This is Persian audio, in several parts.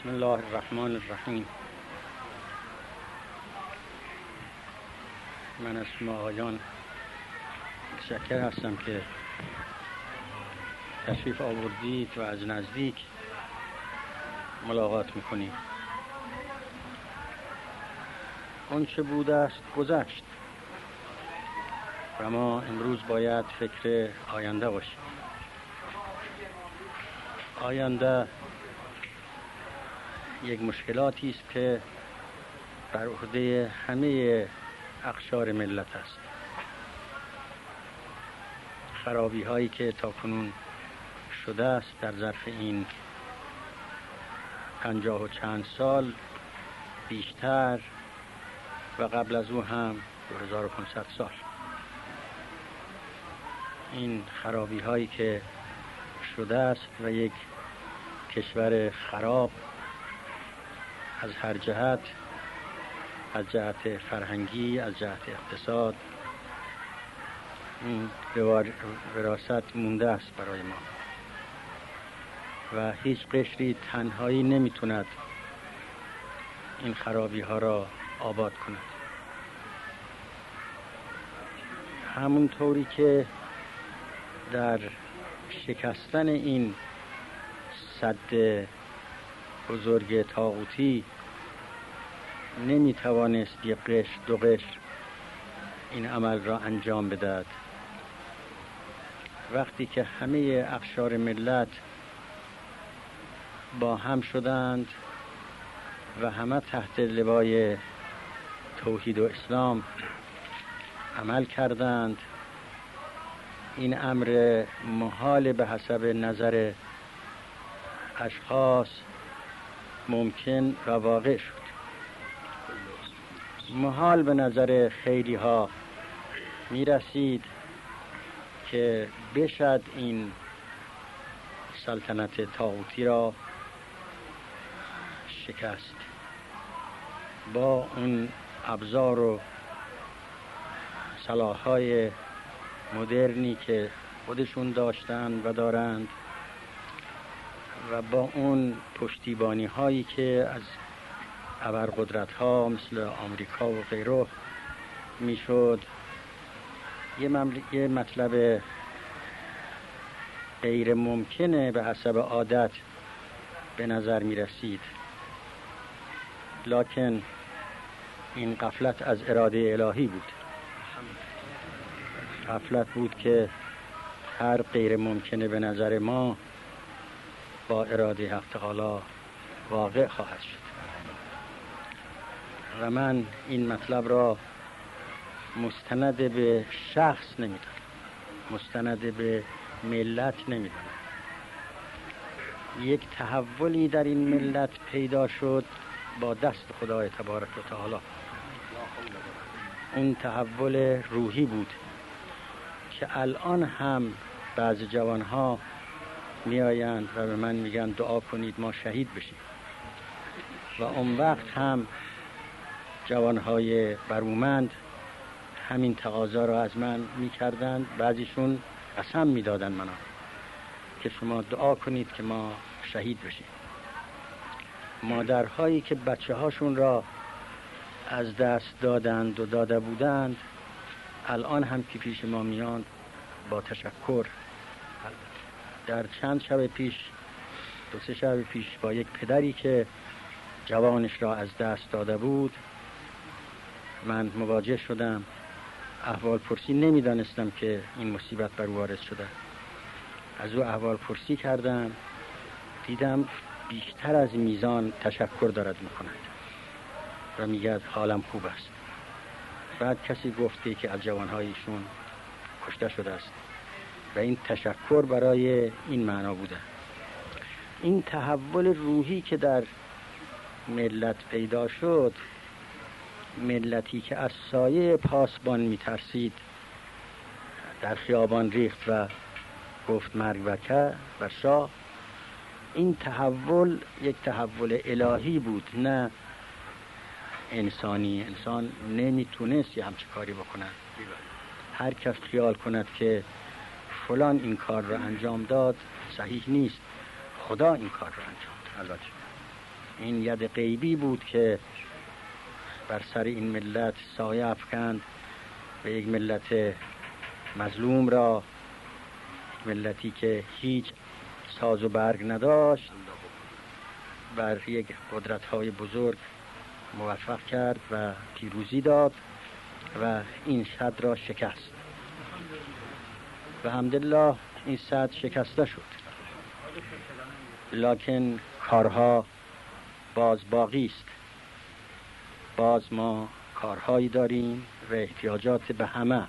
بسم الله الرحمن الرحیم. من از شما آقایان متشکر هستم که تشریف آوردید و از نزدیک ملاقات میکنید. اون چه بوده است گذشت و ما امروز باید فکر آینده باشیم. آینده یک مشکلاتی است که بر عهده همه اقشار ملت است. خرابی هایی که تاکنون شده است در ظرف این 50 و چند سال بیشتر و قبل از او هم 2500 سال، این خرابی هایی که شده است و یک کشور خراب از هر جهت، از جهت فرهنگی، از جهت اقتصاد، این وراثت مونده است برای ما و هیچ قشری تنهایی نمیتوند این خرابی ها را آباد کند. همونطوری که در شکستن این سد بزرگ طاغوتی نمیتوانست یک قشر دو قشر این عمل را انجام بدهد، وقتی که همه اقشار ملت با هم شدند و همه تحت لوای توحید و اسلام عمل کردند، این امر محال به حسب نظر اشخاص ممکن و واقع شد. محال به نظر خیلی ها می رسید که بشد این سلطنت طاغوتی را شکست با اون ابزار و سلاح‌های مدرنی که خودشون داشتند و دارند و با اون پشتیبانی هایی که از ابرقدرت ها مثل آمریکا و غیره میشد. یه مطلب غیر ممکنه به حسب عادت به نظر می رسید، لکن این غفلت از اراده الهی بود. غفلت بود که هر غیر ممکنه به نظر ما با اراده حق تعالی واقع خواهد شد. و من این مطلب را مستند به شخص نمیدونم، مستند به ملت نمیدونم. یک تحولی در این ملت پیدا شد با دست خدای تبارک و تعالی. اون تحول روحی بود که الان هم بعض جوانها می آیند و به من میگن دعا کنید ما شهید بشیم، و اون وقت هم جوانهای برومند همین تقاضا را از من می کردند. بعضیشون قسم می دادن منو که شما دعا کنید که ما شهید بشیم. مادرهایی که بچه هاشون را از دست دادند و داده بودند الان هم که پیش ما میان با تشکر. در چند شب پیش، 2-3 شب پیش، با یک پدری که جوانش را از دست داده بود من مواجه شدم. احوال پرسی، نمیدانستم که این مصیبت بر او وارد شده. از او احوال پرسی کردم، دیدم بیشتر از میزان تشکر دارد میکند و میگه حالم خوب است. بعد کسی گفته که از جوانهایشون کشته شده است و این تشکر برای این معنا بوده. این تحول روحی که در ملت پیدا شد، ملتی که از سایه پاسبان میترسید در خیابان ریخت و گفت مرگ وکه و شاه. این تحول یک تحول الهی بود، نه انسانی. انسان نمیتونست یه همچه کاری بکنه. هر کس خیال کند که فلان این کار را انجام داد صحیح نیست. خدا این کار را انجام داد. البته این ید غیبی بود که بر سر این ملت سایه افکند و یک ملت مظلوم را، ملتی که هیچ ساز و برگ نداشت، بر یک قدرت‌های بزرگ موفق کرد و پیروزی داد و این صد را شکست و الحمدلله این صد شکسته شد. لکن کارها باز باقی است. باز ما کارهایی داریم و احتیاجات به همه،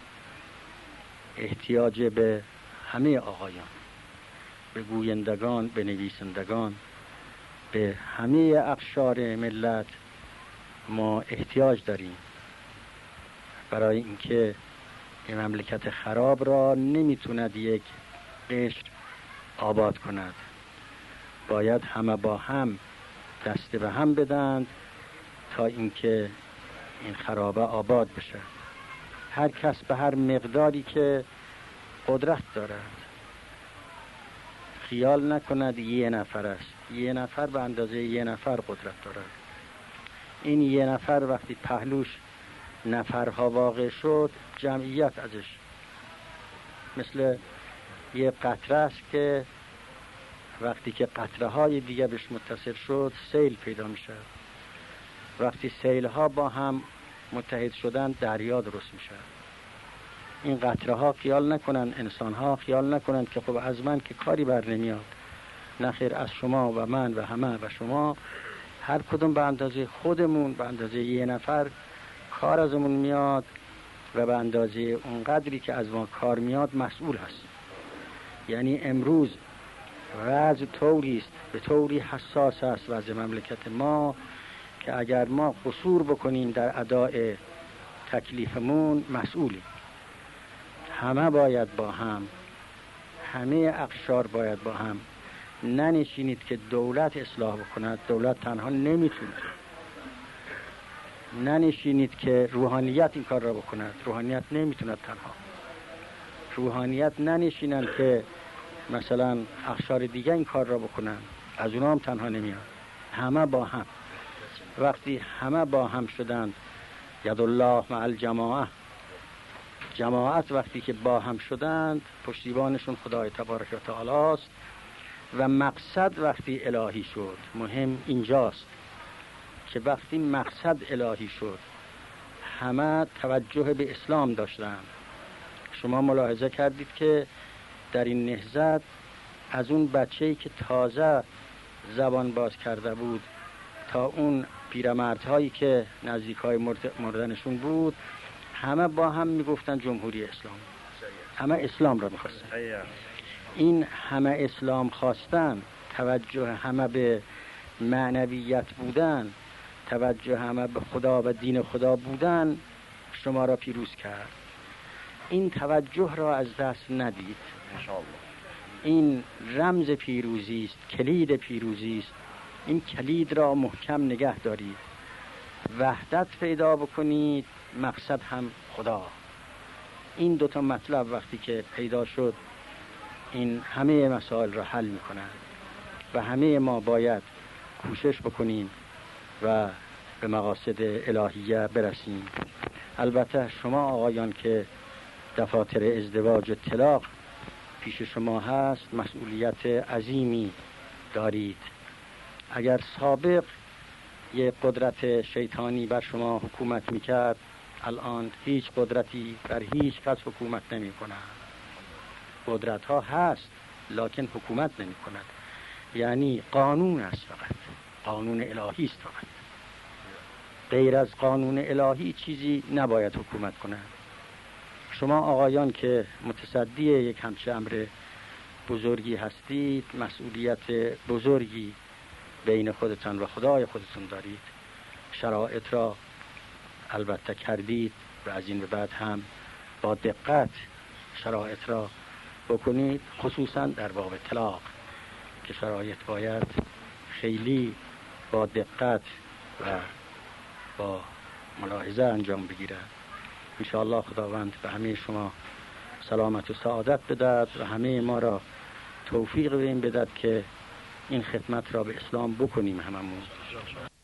احتیاج به همه آقایان، به گویندگان، به نویسندگان، به همه اقشار ملت ما احتیاج داریم، برای اینکه این مملکت خراب را نمیتوند یک قشر آباد کند. باید همه با هم دست به هم بدند تا اینکه این خرابه آباد بشه. هر کس به هر مقداری که قدرت دارد، خیال نکند یه نفر است. یه نفر به اندازه یه نفر قدرت دارد. این یه نفر وقتی پهلوش نفرها واقع شد، جمعیت ازش مثل یه قطره است که وقتی که قطره های دیگه بهش متصل شد سیل پیدا میشه. وقتی سیل ها با هم متحد شدن دریا درست میشه. این قطره ها خیال نکنن، انسان ها خیال نکنن که خب از من که کاری بر نمیاد. نخیر، از شما و من و همه و شما هر کدوم به اندازه خودمون، به اندازه یه نفر کار ازمون میاد و به اندازه اون قدری که از ما کار میاد مسئول هست. یعنی امروز وضع طوری است، به طوری حساس است وضع مملکت ما که اگر ما قصور بکنیم در اداء تکلیفمون مسئولیم. همه باید با هم، همه اقشار باید با هم. ننشینید که دولت اصلاح بکند، دولت تنها نمیتونه. ننشینید که روحانیت این کار را بکند، روحانیت نمیتونه تنها. روحانیت ننشینن که مثلا اقشار دیگه این کار را بکنن، از اونا هم تنها نمیاد. همه با هم. وقتی همه با هم شدند، ید الله مع الجماعه، جماعت وقتی که با هم شدند پشتیبانشون خدای تبارک و تعالی است. و مقصد وقتی الهی شد، مهم اینجاست که وقتی مقصد الهی شد همه توجه به اسلام داشتند. شما ملاحظه کردید که در این نهضت از اون بچه‌ای که تازه زبان باز کرده بود تا اون پیرمردهایی که نزدیکای مردنشون بود، همه با هم میگفتن جمهوری اسلام. همه اسلام را میخواستن. این همه اسلام خواستن، توجه همه به معنویت بودن، توجه همه به خدا و دین خدا بودن شما را پیروز کرد. این توجه را از دست ندید. این رمز پیروزی است، کلید پیروزی است. این کلید را محکم نگه دارید، وحدت پیدا بکنید، مقصد هم خدا. این دوتا مطلب وقتی که پیدا شد این همه مسائل را حل میکنند و همه ما باید کوشش بکنیم و به مقاصد الهیه برسیم. البته شما آقایان که دفاتر ازدواج و طلاق پیش شما هست مسئولیت عظیمی دارید. اگر سابق یک قدرت شیطانی بر شما حکومت میکرد، الان هیچ قدرتی بر هیچ کس حکومت نمی کند. قدرت ها هست لکن حکومت نمی کند. یعنی قانون است، فقط قانون الهی است. فقط غیر از قانون الهی چیزی نباید حکومت کند. شما آقایان که متصدی یک همچه امر بزرگی هستید، مسئولیت بزرگی بین خودتان و خدای خودتون دارید. شرایط را البته کردید و از این به بعد هم با دقت شرایط را بکنید، خصوصا در باب طلاق که شرایط باید خیلی با دقت و با ملاحظه انجام بگیرد. انشاءالله خداوند به همه شما سلامت و سعادت بدهد و همه ما را توفیق به این بدهد که این خدمت را به اسلام بکنیم هممون.